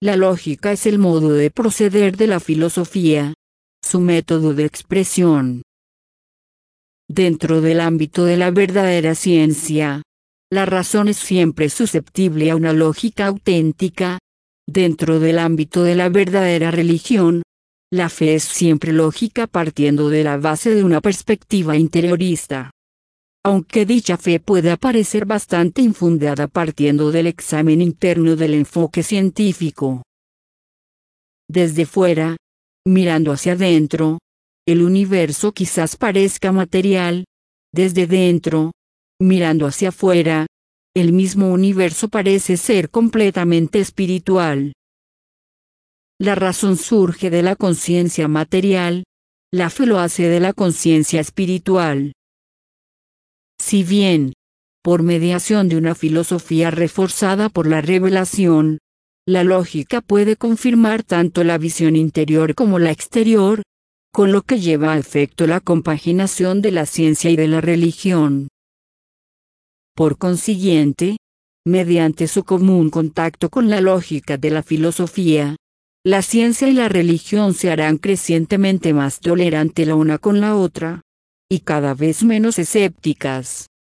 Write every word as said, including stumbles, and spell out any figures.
La lógica es el modo de proceder de la filosofía, su método de expresión. Dentro del ámbito de la verdadera ciencia, la razón es siempre susceptible a una lógica auténtica. Dentro del ámbito de la verdadera religión, la fe es siempre lógica partiendo de la base de una perspectiva interiorista. Aunque dicha fe pueda parecer bastante infundada partiendo del examen interno del enfoque científico. Desde fuera, mirando hacia adentro, el universo quizás parezca material. Desde dentro, mirando hacia afuera, el mismo universo parece ser completamente espiritual. La razón surge de la conciencia material, la fe lo hace de la conciencia espiritual. Si bien, por mediación de una filosofía reforzada por la revelación, la lógica puede confirmar tanto la visión interior como la exterior, con lo que lleva a efecto la compaginación de la ciencia y de la religión. Por consiguiente, mediante su común contacto con la lógica de la filosofía, la ciencia y la religión se harán crecientemente más tolerantes la una con la otra, y cada vez menos escépticas.